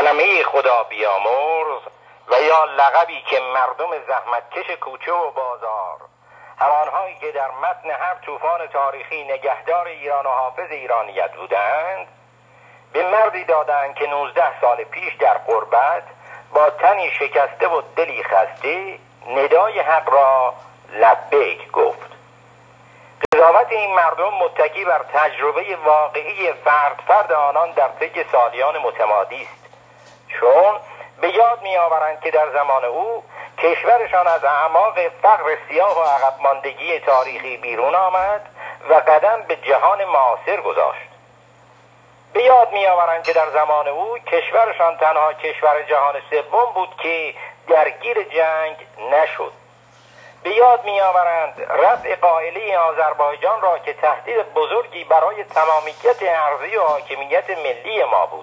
کلمه خدا بیامرز و یا لقبی که مردم زحمتکش کوچه و بازار، همانهایی که در متن هر طوفان تاریخی نگهدار ایران و حافظ ایرانیت بودند، به مردی دادند که 19 سال پیش در غربت با تنی شکسته و دلی خسته ندای حق را لبیک گفت. قضاوت این مردم متکی بر تجربه واقعی فرد آنان در طی سالیان متمادی است، چون به یاد می‌آورند که در زمان او کشورشان از اعماق فقر سیاه و عقب ماندگی تاریخی بیرون آمد و قدم به جهان معاصر گذاشت. به یاد می‌آورند که در زمان او کشورشان تنها کشور جهان سوم بود که درگیر جنگ نشد. به یاد می‌آورند رفع قائله آذربایجان را که تهدید بزرگی برای تمامیت ارضی و حاکمیت ملی ما بود.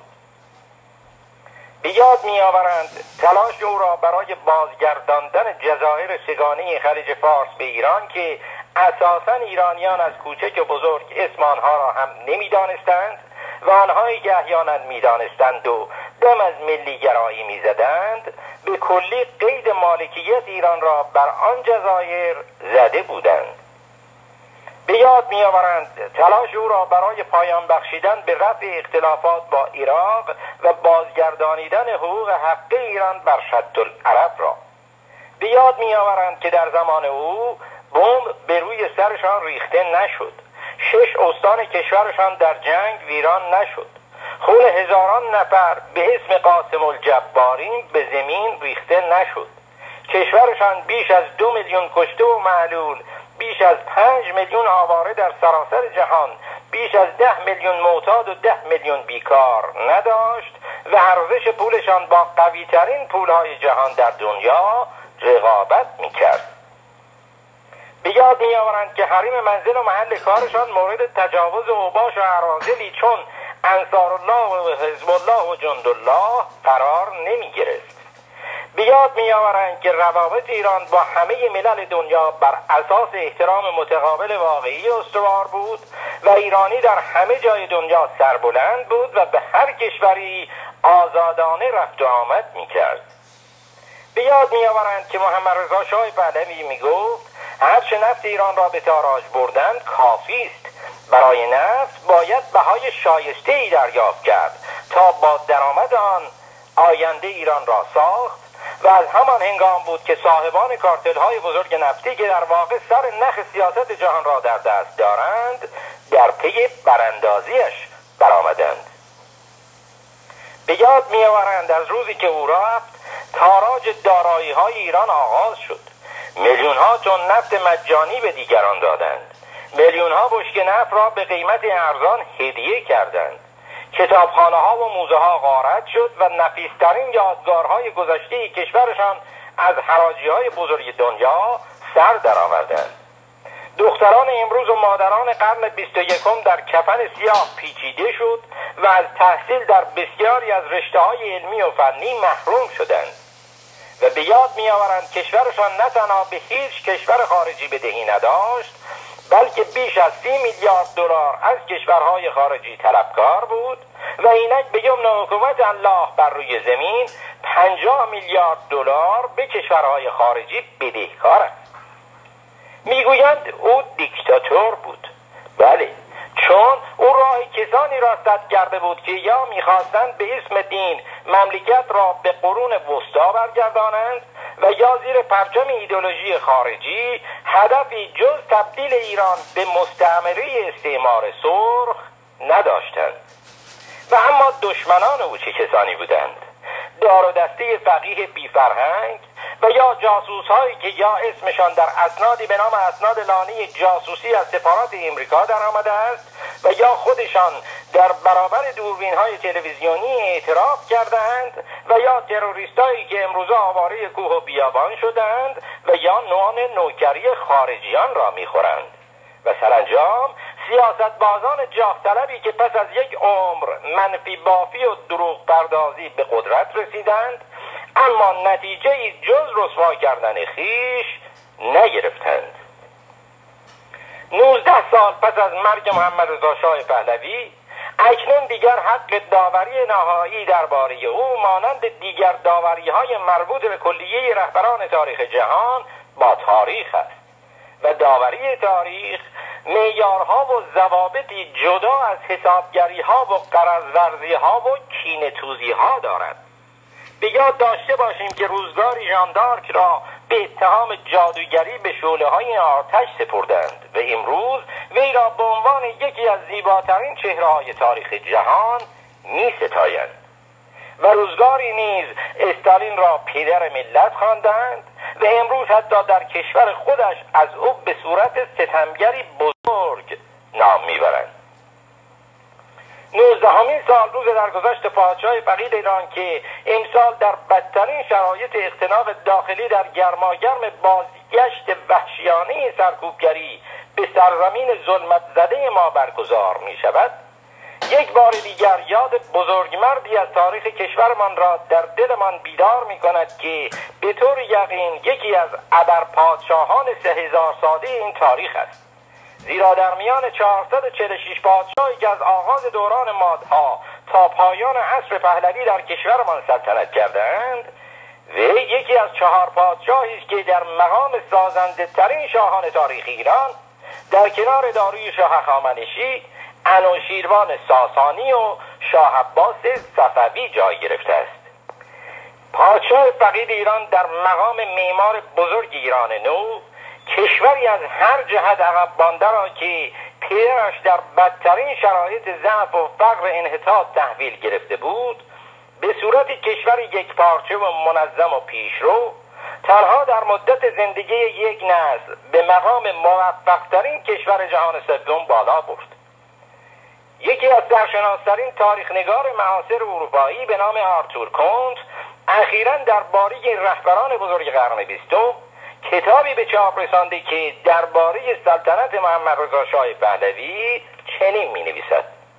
به یاد می‌آورند تلاش او را برای بازگرداندن جزایر سگانه خلیج فارس به ایران که اساساً ایرانیان از کوچک و بزرگ اسم آنها را هم نمی‌دانستند و آنهایی که احیانا می‌دانستند و دم از ملی گرایی می‌زدند، به کلی قید مالکیت ایران را بر آن جزایر زده بودند. به یاد می‌آورند تلاش او را برای پایان بخشیدن به رفع اختلافات با عراق و بازگردانیدن حقوق حقی ایران بر شط العرب را. به یاد می‌آورند که در زمان او بمب به روی سرشان ریخته نشد، 6 استان کشورشان در جنگ ویران نشد، خون هزاران نفر به اسم قاسم الجبارین به زمین ریخته نشد، کشورشان بیش از 2 میلیون کشته و معلول، بیش از 5 میلیون آواره در سراسر جهان، بیش از 10 میلیون معتاد و 10 میلیون بیکار نداشت و ارزش پولشان با قوی ترین پولهای جهان در دنیا رقابت میکرد. به یاد می‌آورند که حریم منزل و محل کارشان مورد تجاوز و اوباش و اراذلی چون انصارالله و حزب الله و جندالله قرار نمی‌گرفت. به یاد می‌آورند که روابط ایران با همه ملل دنیا بر اساس احترام متقابل واقعی استوار بود و ایرانی در همه جای دنیا سربلند بود و به هر کشوری آزادانه رفت و آمد می‌کرد. به یاد می‌آورند که محمد رضا شاه پهلوی می‌گفت هرچه نفت ایران را به تاراج بردند کافی است. برای نفت باید بهای شایسته‌ای دریافت کرد تا با درآمد آن آینده ایران را ساخت و از همان هنگام بود که صاحبان کارتل‌های بزرگ نفتی که در واقع سر نخ سیاست جهان را در دست دارند در پی براندازیش برآمدند. به یاد می‌آورند از روزی که او رفت تاراج دارایی‌های ایران آغاز شد. میلیون‌ها تن نفت مجانی به دیگران دادند، میلیون‌ها بشکه نفت را به قیمت ارزان هدیه کردند، کتابخانه‌ها و موزه‌ها غارت شد و نفیس‌ترین یادگارهای گذشته کشورشان از حراجی‌های بزرگ دنیا سر درآوردند. دختران امروز و مادران قرن 21 در کفن سیاه پیچیده شد و از تحصیل در بسیاری از رشته‌های علمی و فنی محروم شدند و به یاد می‌آورند کشورشان نه تنها به هیچ کشور خارجی بدهی نداشت، بلکه بیش از 30 میلیارد دلار از کشورهای خارجی طلبکار بود و اینک به یمن حکومت الله بر روی زمین 50 میلیارد دلار به کشورهای خارجی بدهکار است. میگویند او دیکتاتور بود. بله، چون او راه کسانی را سد کرده بود که یا میخواستند به اسم دین مملکت را به قرون وسطا برگردانند و یا زیر پرچم ایدئولوژی خارجی هدفی جز تبدیل ایران به مستعمره استعمار سرخ نداشتند. و اما دشمنان او چه کسانی بودند؟ دار و دسته فقیه بی فرهنگ و یا جاسوس هایی که یا اسمشان در اسنادی به نام اسناد لانه جاسوسی از سفارت امریکا در آمده است و یا خودشان در برابر دوربین های تلویزیونی اعتراف کردند و یا تروریست هایی که امروزه آواره کوه و بیابان شدند و یا نان نوکری خارجیان را میخورند و سرانجام سیاستبازان جاه طلبی که پس از یک عمر منفی بافی و دروغ پردازی به قدرت رسیدند اما نتیجه جز رسوا کردن خیش نگرفتند. 19 سال پس از مرگ محمد رضا شاه پهلوی اکنون دیگر حق داوری نهایی درباره او مانند دیگر داوری‌های مربوط به کلیه رهبران تاریخ جهان با تاریخ است و داوری تاریخ معیارها و ضوابطی جدا از حسابگری‌ها و غرض‌ورزی‌ها و کینه‌توزی‌ها دارد. به یاد داشته باشیم که روزگاری ژان دارک را به اتهام جادوگری به شعله‌های آتش سپردند و امروز وی را به عنوان یکی از زیباترین چهره‌های تاریخ جهان می‌ستایند. و روزگاری نیز استالین را پدر ملت خواندند و امروز حتی در کشور خودش از او به صورت ستمگری بزرگ نام میبرند. 19مین سال روز درگذشت پادشاه فقید ایران که امسال در بدترین شرایط اختناق داخلی در گرماگرم بازگشت وحشیانه سرکوبگری به سرزمین ظلمت زده ما برگزار می شود، یک بار دیگر یاد بزرگمردی از تاریخ کشورمان را در دلمان بیدار می کند که به طور یقین یکی از ابرپادشاهان 3000 ساله این تاریخ است. زیرا در میان 446 پادشاهی که از آغاز دوران مادها تا پایان عصر پهلوی در کشورمان سلطنت کردند، وی یکی از 4 پادشاهی است که در مقام سازنده ترین شاهان تاریخ ایران در کنار داریوش شاه هخامنشی، انوشیروان ساسانی و شاه عباس صفوی جای گرفته است. پادشاه فقید ایران در مقام معمار بزرگ ایران نو، کشوری از هر جهت عقب مانده را که پدرش در بدترین شرایط ضعف و فقر انحطاط تحویل گرفته بود، به صورت کشور یکپارچه و منظم و پیشرو تنها در مدت زندگی یک نسل به مقام موفق‌ترین کشور جهان سوم بالا برد. یکی از سرشناس‌ترین تاریخ‌نگار معاصر اروپایی به نام آرتور کونت اخیراً درباره رهبران بزرگ قرن 20 کتابی به چاپ رسانده که درباره سلطنت محمد رضا شاه پهلوی چنین می‌نویسد: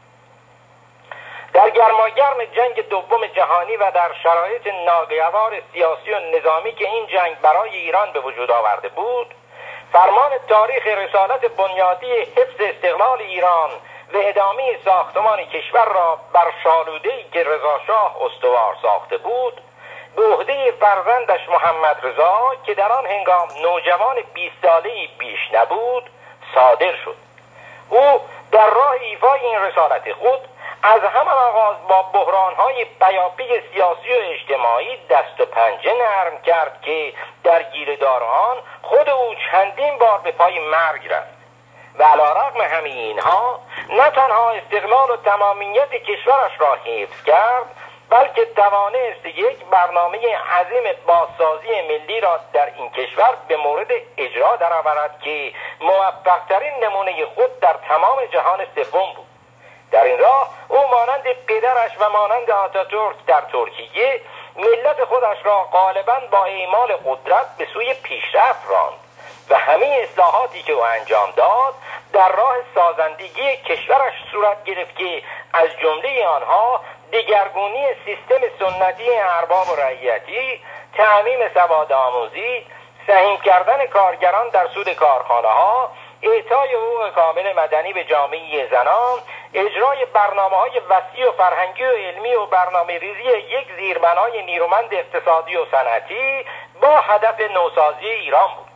در گرماگرم جنگ دوم جهانی و در شرایط ناگوار سیاسی و نظامی که این جنگ برای ایران به وجود آورده بود، فرمان تاریخ رسالت بنیادی حفظ استقلال ایران و ادامه ساختمان کشور را بر شالوده‌ای که رضا شاه استوار ساخته بود به عهده فرزندش محمد رضا که در آن هنگام نوجوان 20 ساله‌ای بیش نبود صادر شد. او در راه ایفای این رسالت خود از همان آغاز با بحران‌های پیاپی سیاسی و اجتماعی دست و پنجه نرم کرد که در گیردار آن خود او چندین بار به پای مرگ رفت و علی‌رغم همه اینها نه تنها استقلال و تمامیت کشورش را حفظ کرد، بلکه توانست یک برنامه عظیم بازسازی ملی را در این کشور به مورد اجرا درآورد که موفق‌ترین نمونه خود در تمام جهان سوم بود. در این راه او مانند پدرش و مانند آتاتورک در ترکیه ملت خودش را غالباً با اعمال قدرت به سوی پیشرفت راند و همه اصلاحاتی که او انجام داد در راه سازندگی کشورش صورت گرفت که از جمله آنها دگرگونی سیستم سنتی ارباب و رعیتی، تعمیم سواد آموزی، سهیم کردن کارگران در سود کارخانه‌ها، اعطای حقوق کامل مدنی به جامعه زنان، اجرای برنامه‌های وسیع و فرهنگی و علمی و برنامه ریزی یک زیربنای نیرومند اقتصادی و صنعتی با هدف نوسازی ایران بود.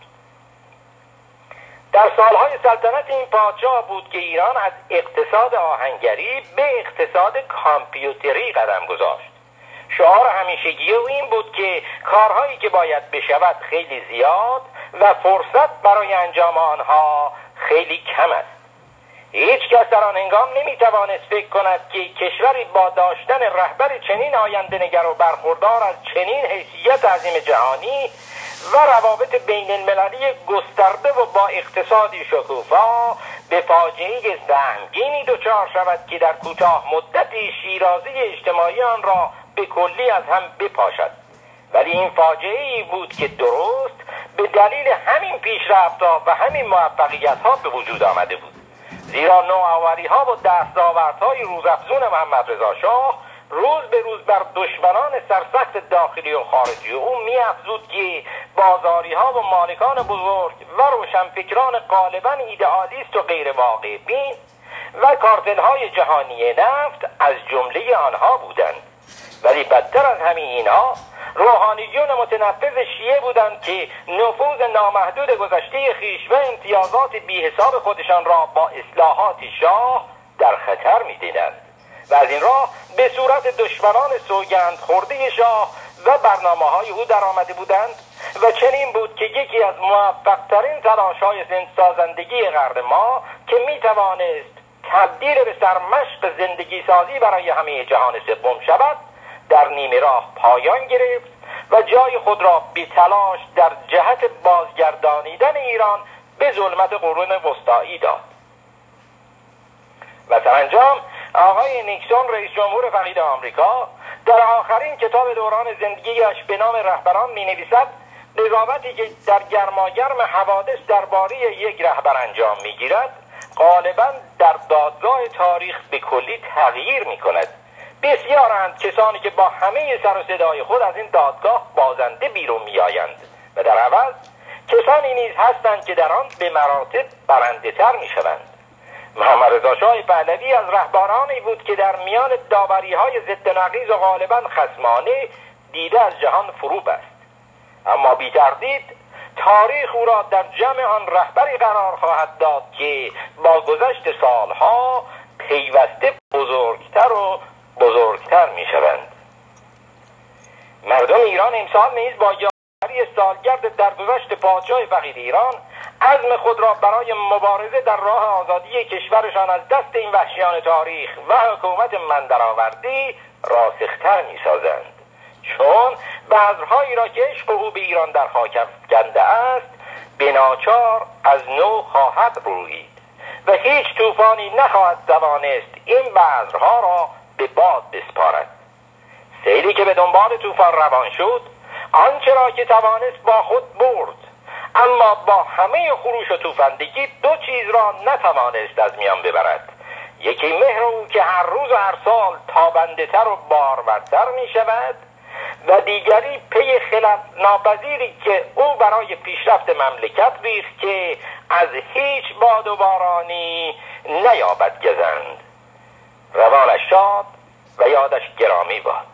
در سالهای سلطنت این پادشاه بود که ایران از اقتصاد آهنگری به اقتصاد کامپیوتری قدم گذاشت. شعار همیشگی او این بود که کارهایی که باید بشود خیلی زیاد و فرصت برای انجام آنها خیلی کم است. هیچ کس در آن هنگام نمیتوانست فکر کند که کشوری با داشتن رهبر چنین آینده نگر و برخوردار از چنین حیثیت عظیم جهانی و روابط بین المللی گسترده و با اقتصادی شکوفا به فاجعه سهمگینی دچار شود که در کوتاه مدتی شیرازی اجتماعی آن را به کلی از هم بپاشد. ولی این فاجعه‌ای بود که درست به دلیل همین پیشرفت‌ها و همین موفقیت‌ها به وجود آمده بود. زیرا نوآوری‌ها و دستاوردهای روزافزون محمد رضا شاه روز به روز بر دشمنان سرسخت داخلی و خارجی او می‌افزود که بازاری‌ها و مالکان بزرگ و روشنفکران غالباً ایدئالیست و غیر واقع بین و کارتل‌های جهانی نفت از جمله آنها بودند. ولی بدتر از همه اینها روحانیون متنفذ شیعه بودند که نفوذ نامحدود گذشته خویش و امتیازات بی‌حساب خودشان را با اصلاحات شاه در خطر می‌دیدند و از این راه به صورت دشمنان سوگند خورده شاه و برنامه‌های او در آمده بودند و چنین بود که یکی از موفق‌ترین تلاش‌های سازندگی قرن ما که می‌توانست تبدیل به سرمشق زندگی سازی برای همه جهان سوم شود در نیمه راه پایان گرفت و جای خود را بی تلاش در جهت بازگردانیدن ایران به ظلمت قرون وسطایی داد. و سرانجام آقای نیکسون رئیس جمهور فقید آمریکا در آخرین کتاب دوران زندگیش به نام رهبران می نویسد قضاوتی که در گرماگرم حوادث درباره یک رهبر انجام می گیرد غالبا در دادگاه تاریخ به کلی تغییر می کند. بسیارند کسانی که با همه سر و صدای خود از این دادگاه بازنده بیرون می آیند و در عوض کسانی نیز هستند که در آن به مراتب برنده تر می شوند. محمد رضا شاه پهلوی از رهبرانی بود که در میان داوری‌های ضد نقیض و غالبا خصمانه دیده از جهان فرو بست، اما بی تردید تاریخ او را در جمع آن رهبری قرار خواهد داد که با گذشت سالها پیوسته بزرگتر و بزرگتر می شوند. مردم ایران امسال نیز با یادآوری سالگرد درگذشت پادشاه فقید ایران عزم خود را برای مبارزه در راه آزادی کشورشان از دست این وحشیان تاریخ و حکومت مندرآوردی راسختر می سازند، چون بذرهایی را که عشق او به ایران در خاک افکنده است به ناچار از نو خواهد رویید و هیچ طوفانی نخواهد توانست این بذرها را به باد بسپارد. سیلی که به دنبال طوفان روان شد آنچه را که توانست با خود برد، اما با همه خروش و طوفاندگی دو چیز را نتوانست از میان ببرد. یکی مهر او که هر روز و هر سال تابنده تر و بارورتر می شود و دیگری پی خلاف ناپذیری که او برای پیشرفت مملکت ریخت که از هیچ باد و بارانی نیابد گزند. روانش شاد و یادش گرامی باد.